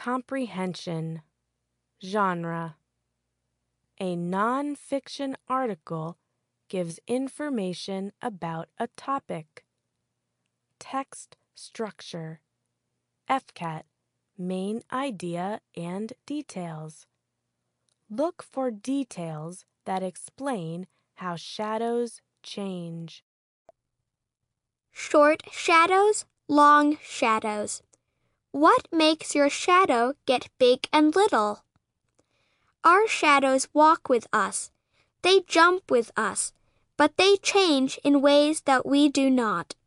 Comprehension. Genre. A non-fiction article gives information about a topic. Text structure. FCAT, main idea and details. Look for details that explain how shadows change. Short shadows, long shadows. What makes your shadow get big and little? Our shadows walk with us. They jump with us, but they change in ways that we do not.